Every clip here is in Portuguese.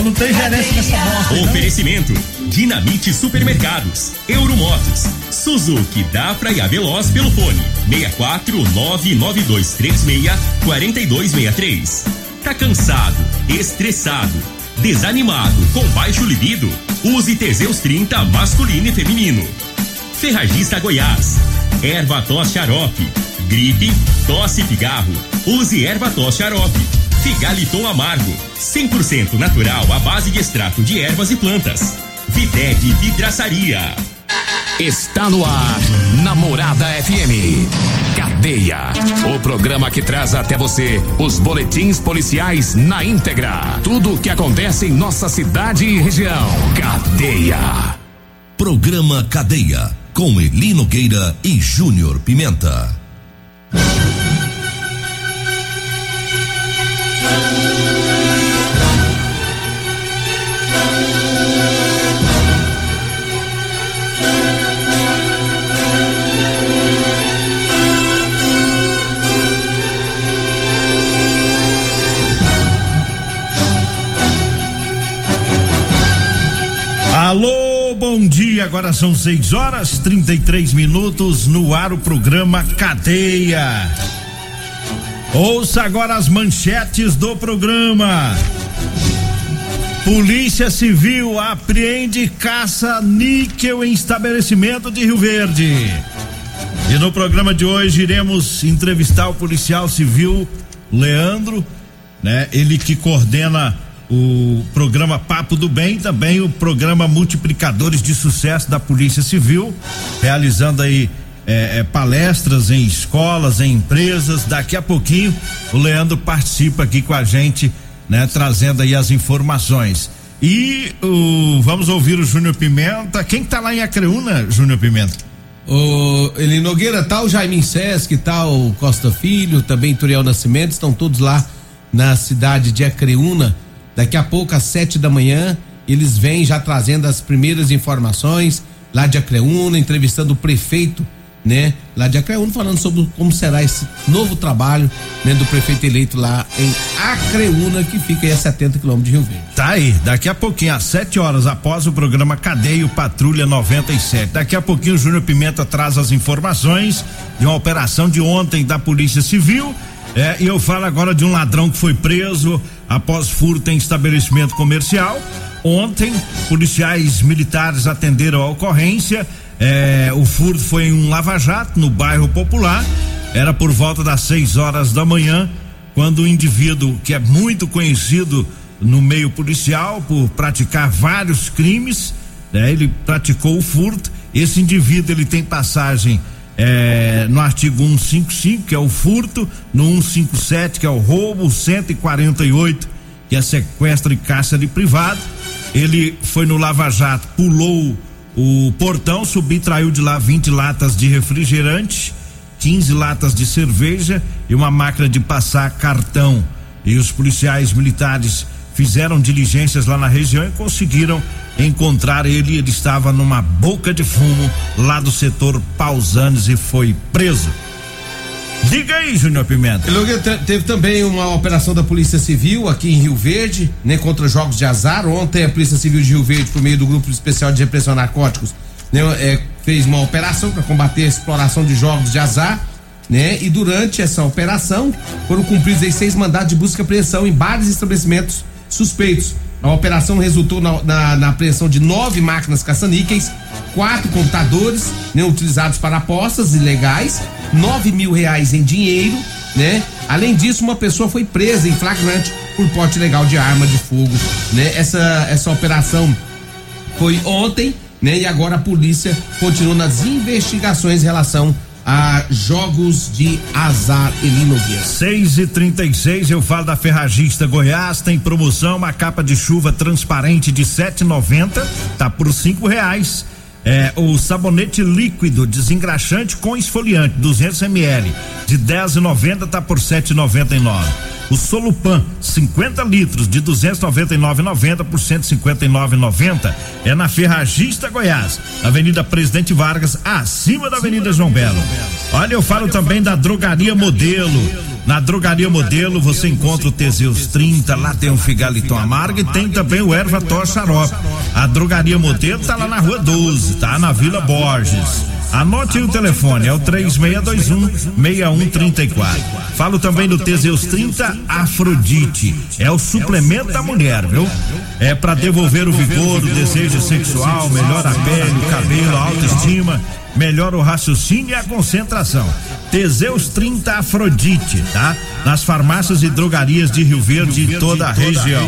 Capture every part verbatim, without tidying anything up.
Então não tem gerência nessa bosta. Oferecimento: Dinamite Supermercados, Euromotos, Suzuki, Dafra e Aveloz pelo fone seis quatro nove nove dois três seis quatro dois seis três. Tá cansado, estressado, desanimado, com baixo libido? Use Teseus trinta masculino e feminino. Ferragista Goiás, Erva Tos Xarope. Gripe, tosse e pigarro, use Erva Tos Xarope. Figaliton Amargo, cem por cento natural à base de extrato de ervas e plantas. Videg Vidraçaria. Está no ar, Namorada F M. Cadeia, o programa que traz até você os boletins policiais na íntegra. Tudo o que acontece em nossa cidade e região. Cadeia. Programa Cadeia, com Eli Nogueira e Júnior Pimenta. Alô, bom dia, agora são seis horas trinta e três minutos, no ar o programa Cadeia. Ouça agora as manchetes do programa. Polícia Civil apreende caça-níquel em estabelecimento de Rio Verde. E no programa de hoje iremos entrevistar o policial civil Leandro, né? Ele que coordena o programa Papo do Bem, também o programa Multiplicadores de Sucesso da Polícia Civil, realizando aí é, é, palestras em escolas, em empresas. Daqui a pouquinho o Leandro participa aqui com a gente, né, trazendo aí as informações. E o, vamos ouvir o Júnior Pimenta. Quem tá lá em Acreúna, Júnior Pimenta? O Eli Nogueira, tá o Jaimin Sesc, tá o Costa Filho, também Turiel Nascimento, estão todos lá na cidade de Acreúna. Daqui a pouco, às sete da manhã, eles vêm já trazendo as primeiras informações lá de Acreúna, entrevistando o prefeito, né? Lá de Acreúna, falando sobre como será esse novo trabalho, né? Do prefeito eleito lá em Acreúna, que fica aí a setenta quilômetros de Rio Verde. Tá aí, daqui a pouquinho, às sete horas, após o programa Cadeia Patrulha noventa e sete. Daqui a pouquinho o Júnior Pimenta traz as informações de uma operação de ontem da Polícia Civil. É, e eu falo agora de um ladrão que foi preso após furto em estabelecimento comercial. Ontem, policiais militares atenderam a ocorrência. É, o furto foi em um lava-jato no bairro Popular. Era por volta das seis horas da manhã, quando o indivíduo, que é muito conhecido no meio policial por praticar vários crimes, né, ele praticou o furto. Esse indivíduo, ele tem passagem É, no artigo cento e cinquenta e cinco, que é o furto, no cento e cinquenta e sete, que é o roubo, cento e quarenta e oito, que é sequestro e cárcere privado. Ele foi no Lava Jato, pulou o portão, subtraiu de lá vinte latas de refrigerante, quinze latas de cerveja e uma máquina de passar cartão. E os policiais militares fizeram diligências lá na região e conseguiram encontrar ele. Ele estava numa boca de fumo lá do setor Pausanes e foi preso. Diga aí, Júnior Pimenta. Teve também uma operação da Polícia Civil aqui em Rio Verde, né, contra jogos de azar. Ontem a Polícia Civil de Rio Verde, por meio do Grupo Especial de Repressão a Narcóticos, né, é, fez uma operação para combater a exploração de jogos de azar, né? E durante essa operação foram cumpridos aí seis mandados de busca e apreensão em bares e estabelecimentos suspeitos. A operação resultou na, na, na apreensão de nove máquinas caça-níqueis, quatro computadores, né, utilizados para apostas ilegais, nove mil reais em dinheiro, né? Além disso, uma pessoa foi presa em flagrante por porte ilegal de arma de fogo, né? Essa, essa operação foi ontem, né? E agora a polícia continua nas investigações em relação a jogos de azar. Eli Nogueira. seis e trinta e seis, eu falo da Ferragista Goiás, tem promoção, uma capa de chuva transparente de sete e noventa, tá por cinco reais. É, o sabonete líquido desengraxante com esfoliante duzentos mililitros de dez e noventa tá por sete e noventa e nove. O Solupan cinquenta litros de duzentos e noventa e nove reais e noventa centavos por cento e cinquenta e nove reais e noventa centavos é na Ferragista Goiás, Avenida Presidente Vargas, acima da Avenida João Belo. Olha, eu falo também da Drogaria Modelo. Na Drogaria Modelo você encontra o Teseus trinta, lá tem o Figaliton Amargo e tem também o Erva Tos Xarope. A Drogaria Modelo tá lá na Rua doze, tá? Na Vila Borges. Anote aí o telefone, é o três seis dois um, seis um três quatro. Falo também do Teseus trinta Afrodite, é o suplemento da mulher, viu? É para devolver o vigor, o desejo sexual, melhora a pele, o cabelo, a autoestima, melhora o raciocínio e a concentração. Teseus trinta Afrodite, tá? Nas farmácias e drogarias de Rio Verde e toda a região.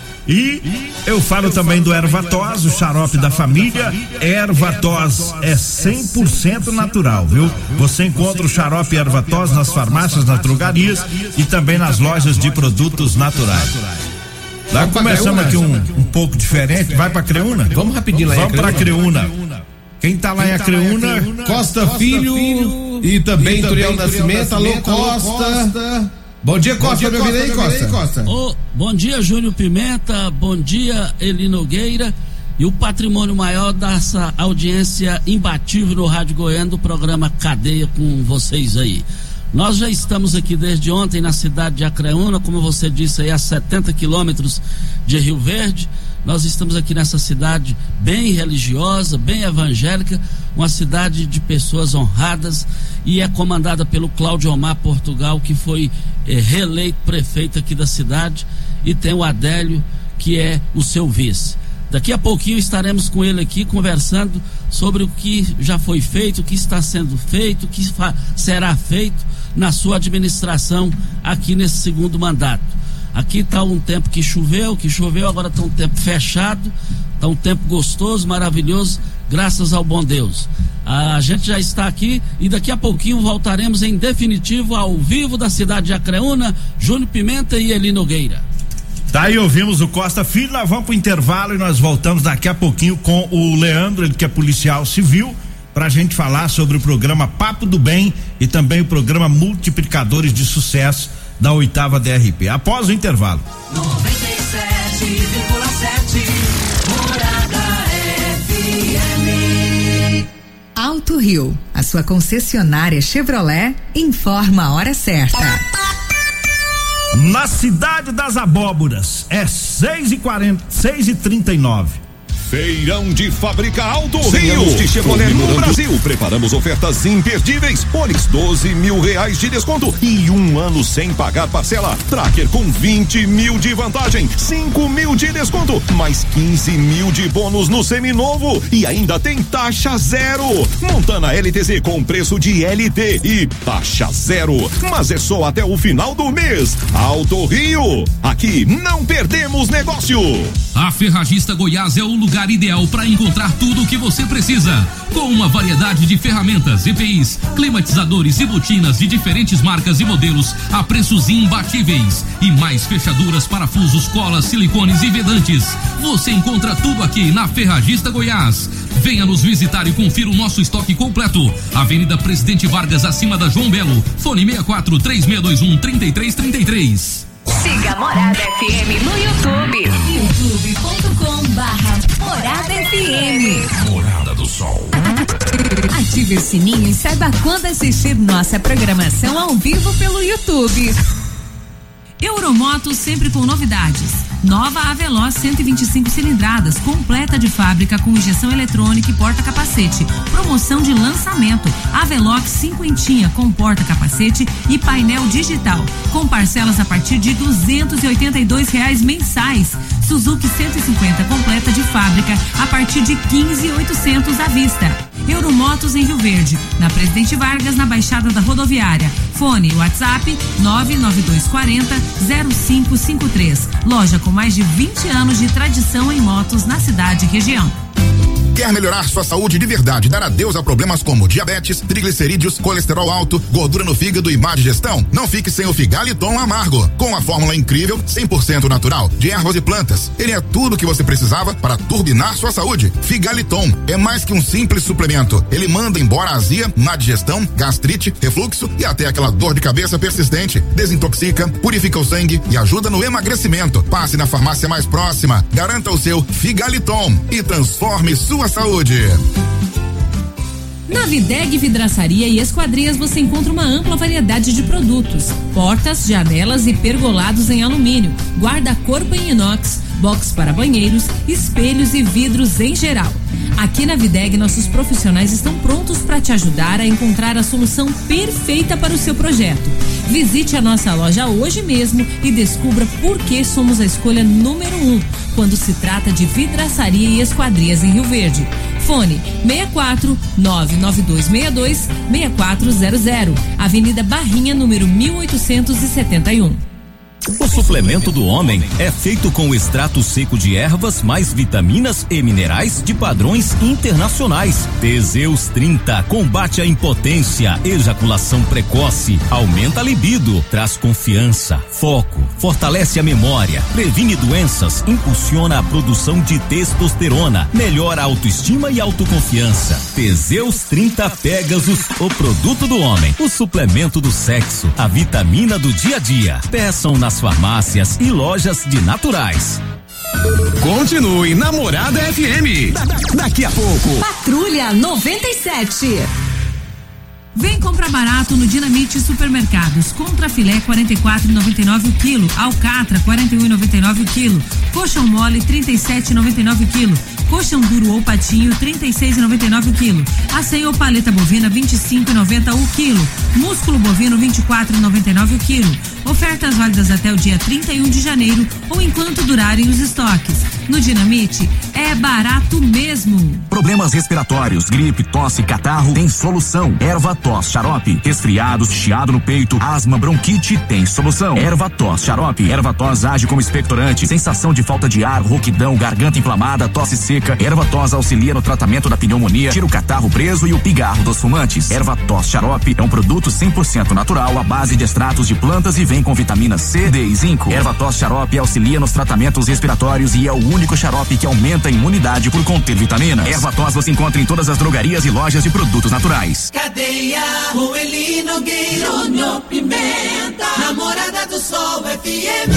E eu falo também do Ervatos, o xarope da família. Ervatos é cem por cento natural, viu? Você encontra o xarope Ervatos nas farmácias, nas drogarias e também nas lojas de produtos naturais. Lá começamos aqui um, um pouco diferente. Vai pra Creúna? Vamos rapidinho lá. Vamos pra Creúna. Quem tá lá em Acreúna? Costa Filho e também Turiel Nascimento. Alô, Costa. Bom dia, Costa, meu aí, Costa. Costa. Oh, bom dia, Júnior Pimenta, bom dia, Eli Nogueira e o patrimônio maior dessa audiência imbatível no Rádio Goiânia do programa Cadeia com vocês aí. Nós já estamos aqui desde ontem na cidade de Acreúna, como você disse aí, a setenta quilômetros de Rio Verde. Nós estamos aqui nessa cidade bem religiosa, bem evangélica, uma cidade de pessoas honradas, e é comandada pelo Cláudio Omar Portugal, que foi eh, reeleito prefeito aqui da cidade, e tem o Adélio, que é o seu vice. Daqui a pouquinho estaremos com ele aqui conversando sobre o que já foi feito, o que está sendo feito, o que será feito na sua administração aqui nesse segundo mandato. Aqui está um tempo que choveu, que choveu, agora está um tempo fechado, está um tempo gostoso, maravilhoso, graças ao bom Deus. A gente já está aqui e daqui a pouquinho voltaremos em definitivo ao vivo da cidade de Acreúna, Júnior Pimenta e Eli Nogueira. Daí ouvimos o Costa Filho, nós vamos pro intervalo e nós voltamos daqui a pouquinho com o Leandro, ele que é policial civil, pra gente falar sobre o programa Papo do Bem e também o programa Multiplicadores de Sucesso da oitava D R P. Após o intervalo. noventa e sete vírgula sete Morada F M. Alto Rio, a sua concessionária Chevrolet, informa a hora certa. Na cidade das abóboras, é seis e quarenta, seis e trinta e nove. Feirão de Fábrica Alto Rio de Chevrolet no Brasil. Preparamos ofertas imperdíveis. Onix doze mil reais de desconto e um ano sem pagar parcela. Tracker com vinte mil de vantagem, cinco mil de desconto, mais quinze mil de bônus no seminovo e ainda tem taxa zero. Montana L T Z com preço de L T e taxa zero. Mas é só até o final do mês. Alto Rio, aqui não perdemos negócio. A Ferragista Goiás é o lugar ideal para encontrar tudo o que você precisa. Com uma variedade de ferramentas, E P Is, climatizadores e botinas de diferentes marcas e modelos a preços imbatíveis. E mais fechaduras, parafusos, colas, silicones e vedantes. Você encontra tudo aqui na Ferragista Goiás. Venha nos visitar e confira o nosso estoque completo. Avenida Presidente Vargas, acima da João Belo. Fone seis quatro três seis dois um, três três três três. Siga Morada F M no YouTube. youtube ponto com barra Morada F M. Morada do Sol. Ative o sininho e saiba quando assistir nossa programação ao vivo pelo YouTube. Euromotos sempre com novidades. Nova Aveloz cento e vinte e cinco cilindradas, completa de fábrica com injeção eletrônica e porta-capacete. Promoção de lançamento. Avelox cinquentinha com porta-capacete e painel digital, com parcelas a partir de duzentos e oitenta e dois reais mensais. Suzuki cento e cinquenta completa de fábrica a partir de quinze mil e oitocentos à vista. Euromotos em Rio Verde, na Presidente Vargas, na Baixada da Rodoviária. Fone WhatsApp nove nove dois quatro zero zero cinco cinco três. Loja com mais de vinte anos de tradição em motos na cidade e região. Quer melhorar sua saúde de verdade, dar adeus a problemas como diabetes, triglicerídeos, colesterol alto, gordura no fígado e má digestão? Não fique sem o Figaliton Amargo. Com a fórmula incrível, cem por cento natural, de ervas e plantas. Ele é tudo o que você precisava para turbinar sua saúde. Figaliton é mais que um simples suplemento. Ele manda embora a azia, má digestão, gastrite, refluxo e até aquela dor de cabeça persistente. Desintoxica, purifica o sangue e ajuda no emagrecimento. Passe na farmácia mais próxima. Garanta o seu Figaliton e transforme sua saúde. Na Videg Vidraçaria e Esquadrias você encontra uma ampla variedade de produtos: portas, janelas e pergolados em alumínio, guarda-corpo em inox, box para banheiros, espelhos e vidros em geral. Aqui na Videg, nossos profissionais estão prontos para te ajudar a encontrar a solução perfeita para o seu projeto. Visite a nossa loja hoje mesmo e descubra por que somos a escolha número um quando se trata de vidraçaria e esquadrias em Rio Verde. Fone seis quatro nove nove dois seis dois seis quatro zero zero, Avenida Barrinha, número mil oitocentos e setenta e um. O suplemento do homem é feito com extrato seco de ervas mais vitaminas e minerais de padrões internacionais. Teseus trinta combate a impotência, ejaculação precoce, aumenta a libido, traz confiança, foco, fortalece a memória, previne doenças, impulsiona a produção de testosterona, melhora a autoestima e autoconfiança. Teseus trinta Pegasus, o produto do homem, o suplemento do sexo, a vitamina do dia a dia. Peçam na nas farmácias e lojas de naturais. Continue na Morada F M. Da, da, daqui a pouco. Patrulha noventa e sete. Vem comprar barato no Dinamite Supermercados. Contra filé quarenta e quatro reais e noventa e nove centavos o quilo, alcatra quarenta e um reais e noventa e nove centavos o quilo, coxão mole trinta e sete reais e noventa e nove centavos o quilo, coxão duro ou patinho trinta e seis reais e noventa e nove centavos o quilo, acém ou paleta bovina vinte e cinco reais e noventa centavos o quilo, músculo bovino vinte e quatro reais e noventa e nove centavos o quilo. Ofertas válidas até o dia trinta e um de janeiro ou enquanto durarem os estoques. No Dinamite é barato mesmo. Problemas respiratórios, gripe, tosse, catarro, tem solução. Erva tos xarope. Resfriados, chiado no peito, asma, bronquite, tem solução. Erva tos xarope. Erva tos age como expectorante. Sensação de falta de ar, rouquidão, garganta inflamada, tosse seca. Erva tos auxilia no tratamento da pneumonia, tira o catarro preso e o pigarro dos fumantes. Erva tos xarope é um produto cem por cento natural à base de extratos de plantas e vem com vitamina C, D e zinco. Erva tos xarope auxilia nos tratamentos respiratórios e é o único xarope que aumenta a imunidade por conter vitaminas. Erva tos você encontra em todas as drogarias e lojas de produtos naturais. Cadeia, Rueli Nogueira, Júnior Pimenta, Namorada do Sol F M.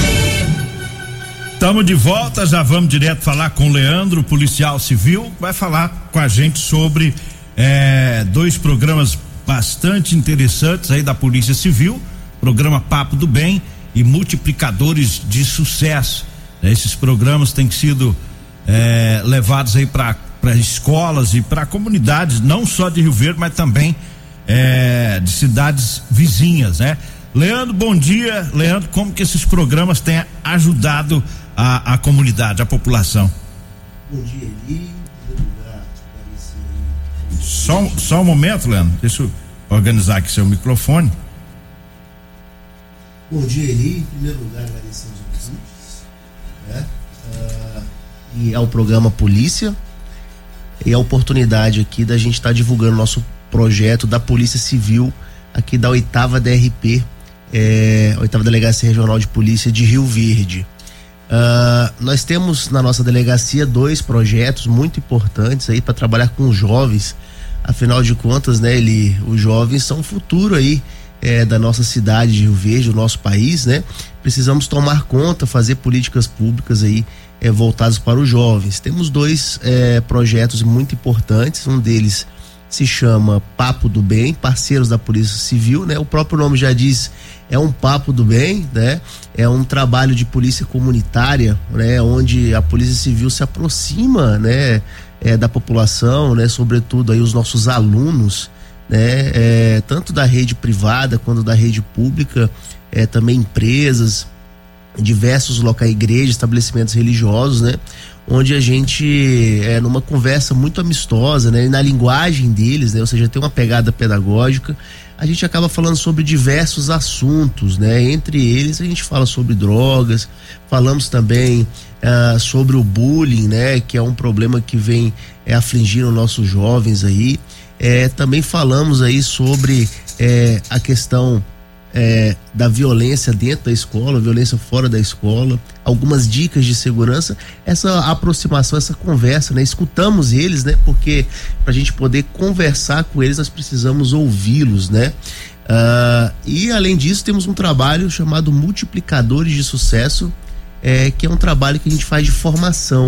Estamos de volta, já vamos direto falar com o Leandro, policial civil, vai falar com a gente sobre é, dois programas bastante interessantes aí da Polícia Civil, programa Papo do Bem e Multiplicadores de Sucesso. Esses programas têm sido é, levados aí para para escolas e para comunidades, não só de Rio Verde, mas também é, de cidades vizinhas, né? Leandro, bom dia. Leandro, como que esses programas têm ajudado a, a comunidade, a população? Bom dia, Eli. Só, só um momento, Leandro, deixa eu organizar aqui seu microfone. Bom dia, Eli. Em primeiro lugar, agradecer aos ouvintes, né? Uh, e ao programa Polícia, e a oportunidade aqui da gente estar tá divulgando nosso projeto da Polícia Civil aqui da oitava D R P, é, oitava Delegacia Regional de Polícia de Rio Verde. Uh, nós temos na nossa delegacia dois projetos muito importantes aí para trabalhar com os jovens. Afinal de contas, né, ele, os jovens são o futuro aí é, da nossa cidade de Rio Verde, do nosso país, né? Precisamos tomar conta, fazer políticas públicas aí é, voltadas para os jovens. Temos dois é, projetos muito importantes, um deles se chama Papo do Bem, parceiros da Polícia Civil, né? O próprio nome já diz, é um papo do bem, né? É um trabalho de polícia comunitária, né? Onde a Polícia Civil se aproxima, né? É, da população, né? Sobretudo aí os nossos alunos, né? É, tanto da rede privada quanto da rede pública, é, também empresas, diversos locais, igrejas, estabelecimentos religiosos, né? Onde a gente, é, numa conversa muito amistosa, né? E na linguagem deles, né? Ou seja, tem uma pegada pedagógica, a gente acaba falando sobre diversos assuntos, né? Entre eles a gente fala sobre drogas, falamos também uh, sobre o bullying, né? Que é um problema que vem é, afligindo nossos jovens aí. É, também falamos aí sobre é, a questão É, da violência dentro da escola, violência fora da escola, algumas dicas de segurança, essa aproximação, essa conversa, né? Escutamos eles, né? Porque pra gente poder conversar com eles, nós precisamos ouvi-los, né? Uh, e além disso, temos um trabalho chamado Multiplicadores de Sucesso, é, que é um trabalho que a gente faz de formação,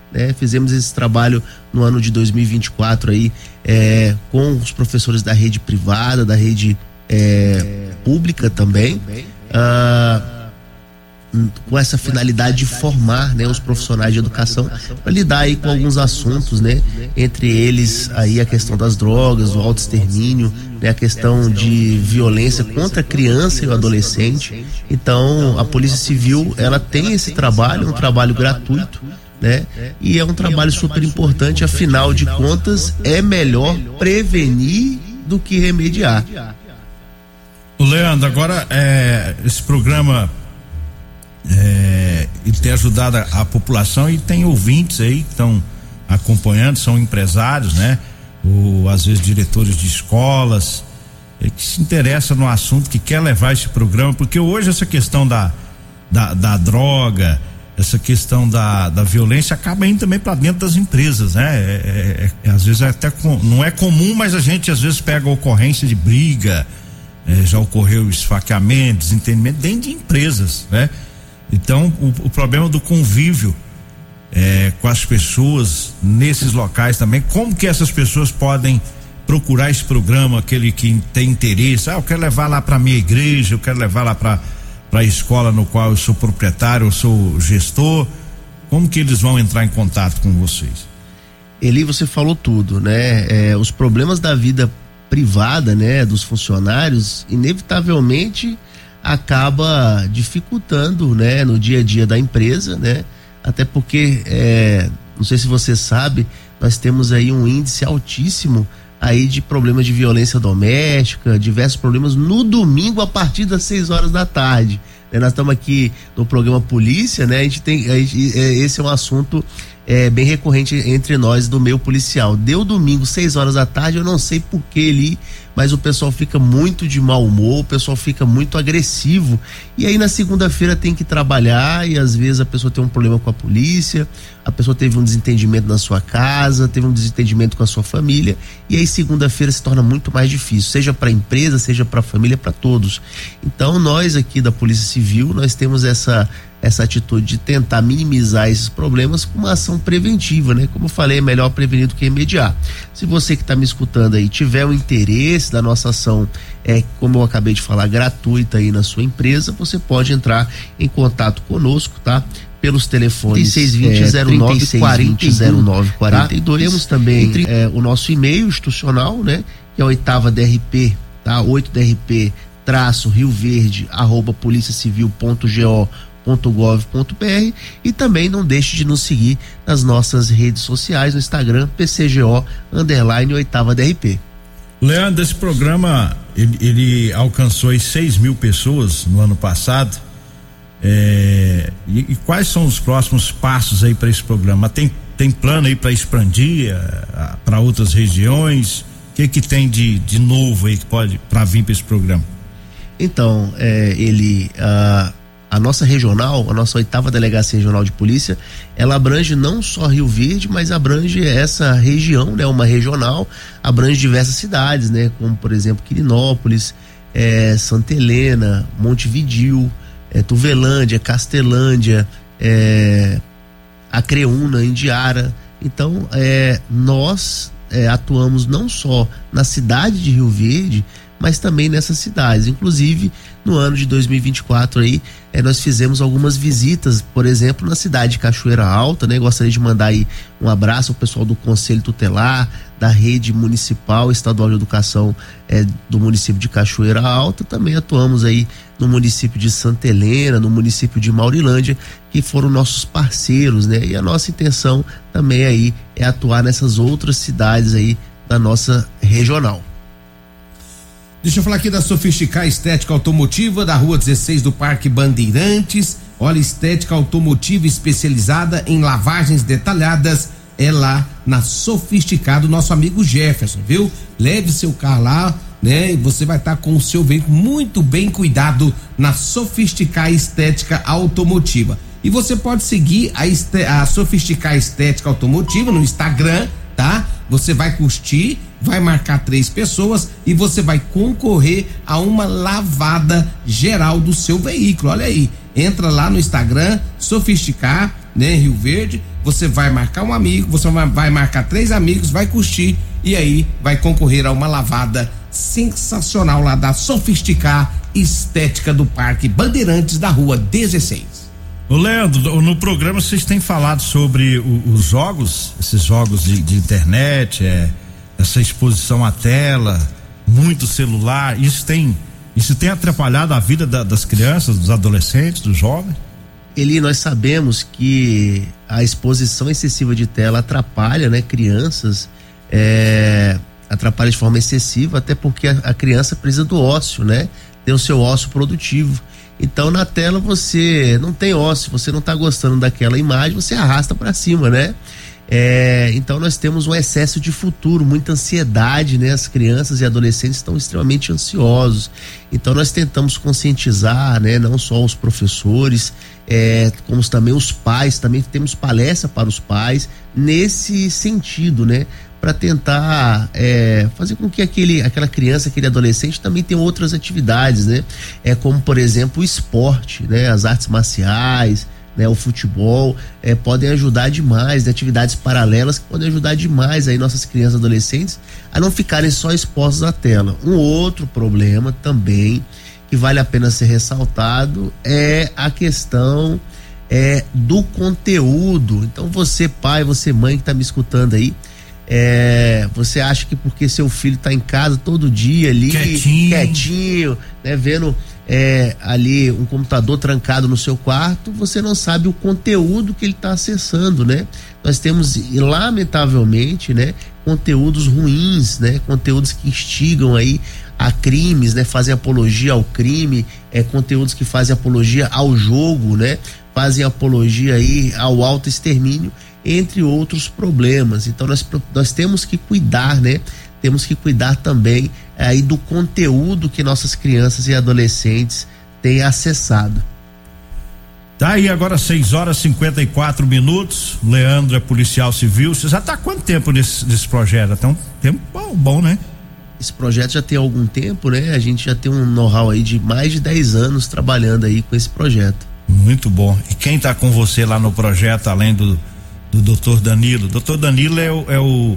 né? Fizemos esse trabalho no ano de dois mil e vinte e quatro aí, é, com os professores da rede privada, da rede é, pública também, ah, com essa finalidade de formar, né, os profissionais de educação para lidar aí com alguns assuntos, né, entre eles aí a questão das drogas, o autoextermínio, né, a questão de violência contra a criança e o adolescente. Então a Polícia Civil, ela tem esse trabalho, um trabalho gratuito, né, e é um trabalho super importante, afinal de contas é melhor prevenir do que remediar. O Leandro, agora é, esse programa É, e tem ajudado a, a população, e tem ouvintes aí que estão acompanhando, são empresários, né? Ou às vezes diretores de escolas, é, que se interessa no assunto, que quer levar esse programa, porque hoje essa questão da, da, da droga, essa questão da, da violência acaba indo também para dentro das empresas, né? É, é, é, às vezes é até com, não é comum, mas a gente às vezes pega a ocorrência de briga, é, já ocorreu esfaqueamento, desentendimento dentro de empresas, né? Então, o, o problema do convívio é, com as pessoas nesses locais também, como que essas pessoas podem procurar esse programa, aquele que tem interesse, ah, eu quero levar lá para minha igreja, eu quero levar lá para para a escola no qual eu sou proprietário, eu sou gestor, como que eles vão entrar em contato com vocês? Eli, você falou tudo, né? É, os problemas da vida privada, né, dos funcionários, inevitavelmente acaba dificultando, né, no dia a dia da empresa, né? Até porque, é, não sei se você sabe, nós temos aí um índice altíssimo aí de problemas de violência doméstica, diversos problemas no domingo a partir das seis horas da tarde. É, nós estamos aqui no programa Polícia, né? A gente tem, a gente, é, esse é um assunto é, bem recorrente entre nós do meio policial. Deu domingo, seis horas da tarde, eu não sei por que ali, mas o pessoal fica muito de mau humor, o pessoal fica muito agressivo, e aí na segunda-feira tem que trabalhar, e às vezes a pessoa tem um problema com a polícia, a pessoa teve um desentendimento na sua casa, teve um desentendimento com a sua família, e aí segunda-feira se torna muito mais difícil, seja para a empresa, seja para a família, para todos. Então nós aqui da Polícia Civil, nós temos essa essa atitude de tentar minimizar esses problemas com uma ação preventiva, né? Como eu falei, é melhor prevenir do que remediar. Se você que está me escutando aí tiver um interesse da nossa ação, é, como eu acabei de falar, gratuita aí na sua empresa, você pode entrar em contato conosco, tá? Pelos telefones trinta e seis vinte, zero nove quarenta e dois. Temos também é, o nosso e-mail institucional, né? Que é oitava D R P, tá? oito D R P traço Rio Verde arroba polícia civil ponto go ponto gov ponto br, e também não deixe de nos seguir nas nossas redes sociais, no Instagram P C G O underline oitava D R P. Leandro, esse programa ele, ele alcançou aí seis mil pessoas no ano passado. É, e, e quais são os próximos passos aí para esse programa? Tem, tem plano aí para expandir para outras regiões? O que que tem de, de novo aí que pode para vir para esse programa? Então, é, ele a, a nossa regional, a nossa oitava delegacia regional de polícia, ela abrange não só Rio Verde, mas abrange essa região, né? Uma regional, abrange diversas cidades, né? Como por exemplo Quirinópolis, é, Santa Helena, Montevidil, é, Tuvelândia, Castelândia, é, Acreúna, Indiara. Então, é, nós é, atuamos não só na cidade de Rio Verde, mas também nessas cidades. Inclusive, no ano de dois mil e vinte e quatro aí, eh, nós fizemos algumas visitas, por exemplo, na cidade de Cachoeira Alta, né? Gostaria de mandar aí um abraço ao pessoal do Conselho Tutelar, da Rede Municipal Estadual de Educação eh, do município de Cachoeira Alta. Também atuamos aí no município de Santa Helena, no município de Maurilândia, que foram nossos parceiros, né? E a nossa intenção também aí é atuar nessas outras cidades aí da nossa regional. Deixa eu falar aqui da Sofisticar Estética Automotiva, da rua dezesseis do Parque Bandeirantes. Olha, estética automotiva especializada em lavagens detalhadas, é lá na Sofisticar do nosso amigo Jefferson, viu? Leve seu carro lá, né? E você vai estar tá com o seu veículo muito bem cuidado na Sofisticar Estética Automotiva. E você pode seguir a, este, a Sofisticar Estética Automotiva no Instagram, tá? Você vai curtir, vai marcar três pessoas e você vai concorrer a uma lavada geral do seu veículo. Olha aí, entra lá no Instagram, Sofisticar, né, Rio Verde, você vai marcar um amigo, você vai, vai marcar três amigos, vai curtir e aí vai concorrer a uma lavada sensacional lá da Sofisticar Estética do Parque Bandeirantes da Rua dezesseis. Ô Leandro, no programa vocês têm falado sobre o, os jogos, esses jogos de, de internet, é, essa exposição à tela, muito celular, isso tem, isso tem atrapalhado a vida da, das crianças, dos adolescentes, dos jovens? Eli, nós sabemos que a exposição excessiva de tela atrapalha, né, crianças, é, atrapalha de forma excessiva, até porque a, a criança precisa do ócio, né? Tem o seu ócio produtivo. Então na tela você não tem ócio, você não está gostando daquela imagem, você arrasta para cima, né? É, então nós temos um excesso de futuro, muita ansiedade, né? As crianças e adolescentes estão extremamente ansiosos. Então nós tentamos conscientizar, né? Não só os professores, é, como também os pais, também temos palestra para os pais nesse sentido, né? Para tentar é, fazer com que aquele, aquela criança, aquele adolescente também tenha outras atividades, né? É como, por exemplo, o esporte, né? As artes marciais, né? O futebol, é, podem ajudar demais, né? Atividades paralelas que podem ajudar demais aí nossas crianças e adolescentes a não ficarem só expostos à tela. Um outro problema também que vale a pena ser ressaltado é a questão é, do conteúdo. Então você pai, você mãe que está me escutando aí, É, você acha que porque seu filho está em casa todo dia ali, quietinho, quietinho né, vendo é, ali um computador trancado no seu quarto, você não sabe o conteúdo que ele está acessando, né? Nós temos, lamentavelmente, né, conteúdos ruins, né, conteúdos que instigam aí a crimes, né, fazem apologia ao crime, é, conteúdos que fazem apologia ao jogo, né, fazem apologia aí ao autoextermínio, entre outros problemas. Então nós, nós temos que cuidar, né? Temos que cuidar também aí do conteúdo que nossas crianças e adolescentes têm acessado. Tá aí agora seis horas e cinquenta e quatro minutos. Leandro é policial civil. Você já tá há quanto tempo nesse, nesse projeto? Até um tempo bom, bom, né? Esse projeto já tem algum tempo, né? A gente já tem um know-how aí de mais de dez anos trabalhando aí com esse projeto. Muito bom. E quem tá com você lá no projeto, além do do doutor Danilo? doutor Danilo é o é o,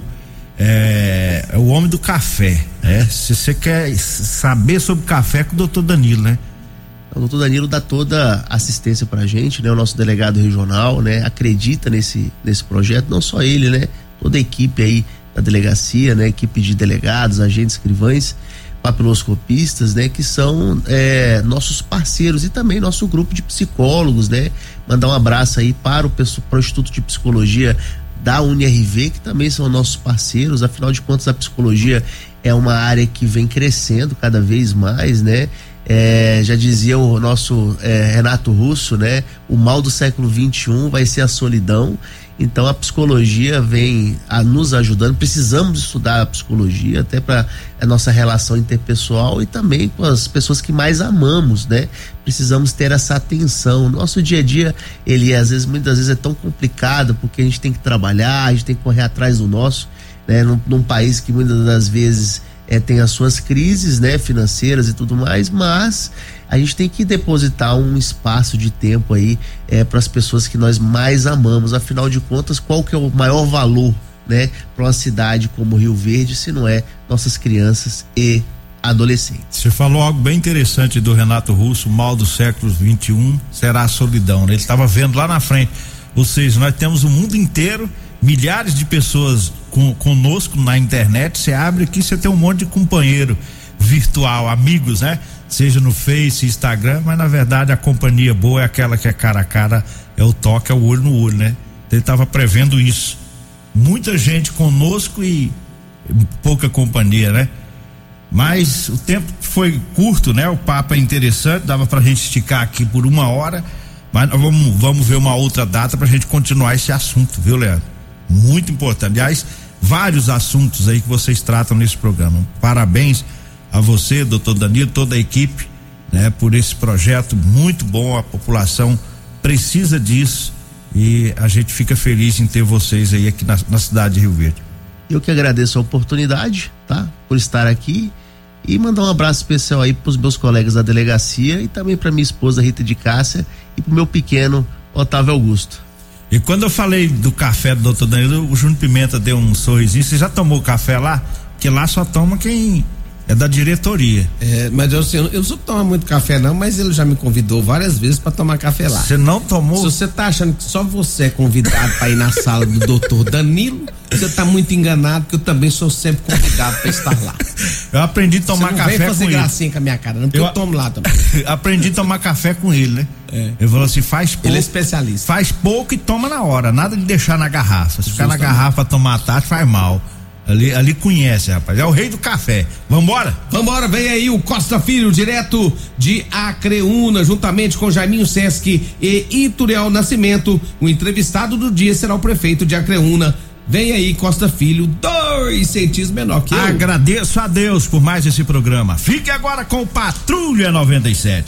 é, é o homem do café, né? Se você quer saber sobre café, é com o doutor Danilo, né? O doutor Danilo dá toda assistência pra gente, né? O nosso delegado regional, né? Acredita nesse, nesse projeto, não só ele, né? Toda a equipe aí da delegacia, né? Equipe de delegados, agentes, escrivães, papiloscopistas, né? Que são é, nossos parceiros e também nosso grupo de psicólogos, né? Mandar um abraço aí para o, para o Instituto de Psicologia da U N R V, que também são nossos parceiros. Afinal de contas, a psicologia é uma área que vem crescendo cada vez mais, né? É, já dizia o nosso é, Renato Russo, né? O mal do século vinte e um vai ser a solidão. Então a psicologia vem a nos ajudando. Precisamos estudar a psicologia até para a nossa relação interpessoal e também com as pessoas que mais amamos, né? Precisamos ter essa atenção. Nosso dia a dia, ele às vezes, muitas vezes é tão complicado porque a gente tem que trabalhar, a gente tem que correr atrás do nosso, né? Num, num país que muitas das vezes é, tem as suas crises, né? Financeiras e tudo mais, mas a gente tem que depositar um espaço de tempo aí é, para as pessoas que nós mais amamos. Afinal de contas, qual que é o maior valor, né, para uma cidade como Rio Verde, se não é nossas crianças e adolescentes? Você falou algo bem interessante do Renato Russo, o mal do século vinte e um será a solidão, né? Ele estava vendo lá na frente, ou seja, nós temos o mundo inteiro, milhares de pessoas com, conosco na internet. Você abre aqui, você tem um monte de companheiro virtual, amigos, né? Seja no Face, Instagram, mas na verdade a companhia boa é aquela que é cara a cara, é o toque, é o olho no olho, né? Ele estava prevendo isso. Muita gente conosco e pouca companhia, né? Mas o tempo foi curto, né? O papo é interessante, dava pra gente esticar aqui por uma hora, mas nós vamos, vamos ver uma outra data pra gente continuar esse assunto, viu, Leandro? Muito importante. Aliás, vários assuntos aí que vocês tratam nesse programa. Parabéns a você, doutor Danilo, toda a equipe, né, por esse projeto muito bom. A população precisa disso e a gente fica feliz em ter vocês aí aqui na, na cidade de Rio Verde. Eu que agradeço a oportunidade, tá? Por estar aqui e mandar um abraço especial aí pros meus colegas da delegacia e também pra minha esposa Rita de Cássia e pro meu pequeno Otávio Augusto. E quando eu falei do café do doutor Danilo, o Júnior Pimenta deu um sorrisinho. Você já tomou café lá? Porque lá só toma quem é da diretoria. É, mas eu, assim, eu não sou tomar muito café não, mas ele já me convidou várias vezes pra tomar café lá. Você não tomou? Se você tá achando que só você é convidado pra ir na sala do doutor Danilo, você tá muito enganado, porque eu também sou sempre convidado pra estar lá. Eu aprendi a tomar você não café vem fazer com gracinha com a minha cara, não, porque eu, eu tomo lá também. Aprendi a tomar café com ele, né? É. Ele falou assim, faz pouco. Ele é especialista. Faz pouco e toma na hora, nada de deixar na garrafa. Se ficar na garrafa tomar tarde, faz mal. Ali, ali conhece, rapaz. É o rei do café. Vambora? Vambora, vem aí o Costa Filho, direto de Acreúna, juntamente com Jaiminho Sesc e Ituriel Nascimento. O entrevistado do dia será o prefeito de Acreúna. Vem aí, Costa Filho, dois centímetros menor que eu. Agradeço a Deus por mais esse programa. Fique agora com Patrulha noventa e sete.